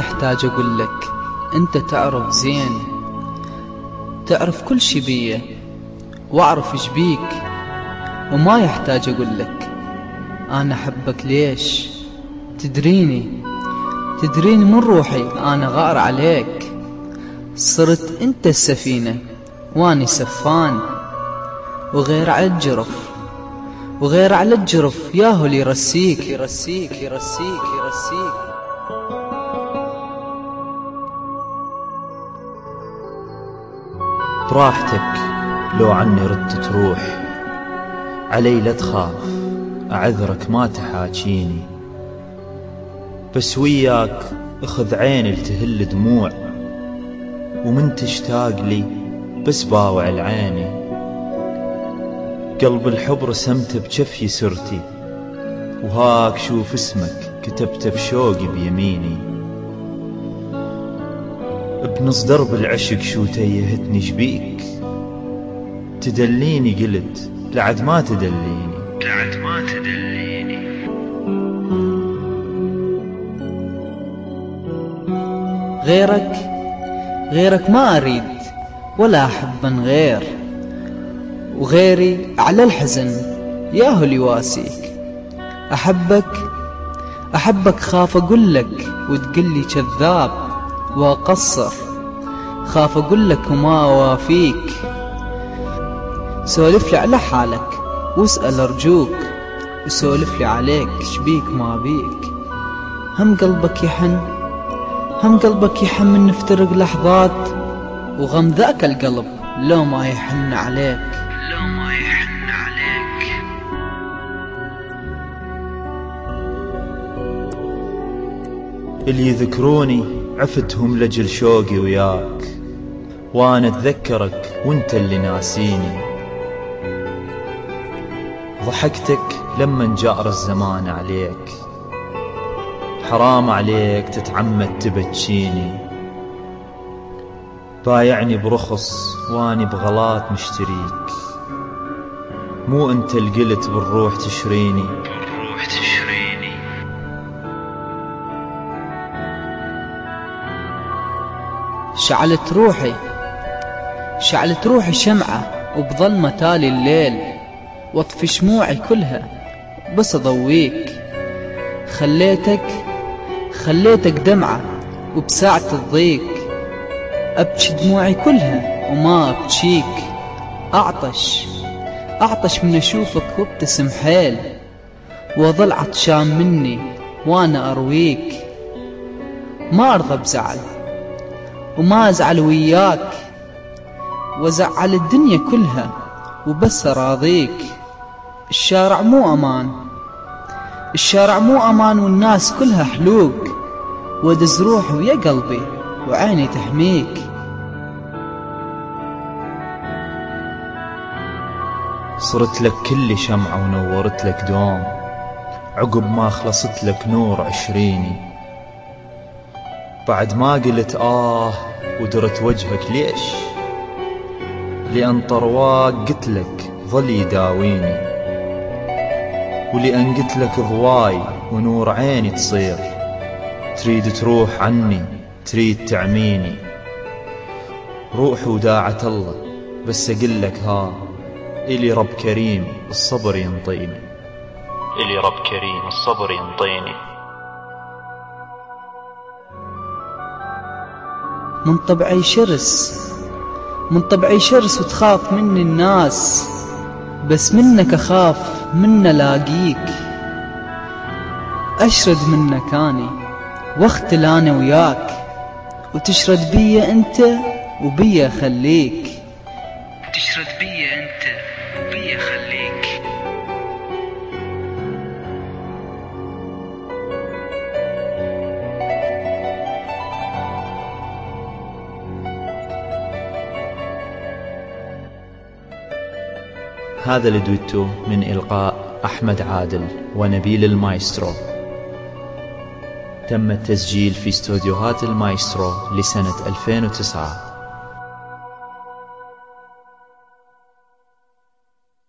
يحتاج أقولك، أنت تعرف زين، تعرف كل شي بيه وأعرف إيش بيك، وما يحتاج أقولك أنا أحبك. ليش؟ تدريني من روحي أنا غار عليك. صرت أنت السفينة واني سفان، وغير على الجرف ياهو اللي يرسيك. براحتك لو عني ردت تروح، علي لا تخاف أعذرك ما تحاجيني، بس وياك اخذ عيني لتهل دموع، ومن تشتاق لي بس باوع العيني. قلب الحب رسمته بجفي سرتي، وهاك شوف اسمك كتبته بشوقي بيميني. بنص درب العشق شو تيهتني شبيك، تدليني قلت لعد ما تدليني. غيرك ما أريد ولا أحب من غير، وغيري على الحزن ياهو اللي واسيك. أحبك خاف أقولك وتقلي كذاب وأقصر، خاف أقولك وما أوافيك. سولف لي على حالك واسأل أرجوك، وسولف لي عليك شبيك ما بيك. هم قلبك يحن من نفترق لحظات، وغم ذاك القلب لو ما يحن عليك. اللي يذكروني عفتهم لجل شوقي وياك، وانا اتذكرك وانت اللي ناسيني. ضحكتك لما جار الزمان عليك، حرام عليك تتعمد تبتشيني. بايعني برخص واني بغلات مشتريك، مو انت القلت بالروح تشريني. شعلت روحي شمعة وبظلمة تالي الليل، واطفي شموعي كلها بس اضويك. خليتك دمعة وبساعة الضيق، ابكي دموعي كلها وما ابكيك. اعطش من اشوفك وابتسم حيل، واظل عطشان مني وانا ارويك. ما ارضى بزعل وما ازعل وياك، وازعل الدنيا كلها وبس اراضيك. الشارع مو امان والناس كلها حلوق، ودز روحي ويا قلبي وعيني تحميك. صرت لك كل شمعة ونورت لك دوم، عقب ما خلصت لك نور عشريني. بعد ما قلت ودرت وجهك ليش، لأن طرواق قلت لك ظل يداويني، ولأن قلت لك ضواي ونور عيني تصير، تريد تروح عني تريد تعميني. روح وداعة الله بس أقول لك إلي رب كريم الصبر ينطيني. من طبعي شرس وتخاف مني الناس، بس منك أخاف من لاقيك. أشرد منك أني واختل أنا وياك، وتشرد بيا أنت وبيا خليك. هذا الدويتو من إلقاء أحمد عادل ونبيل المايسترو، تم التسجيل في استوديوهات المايسترو لسنة 2009.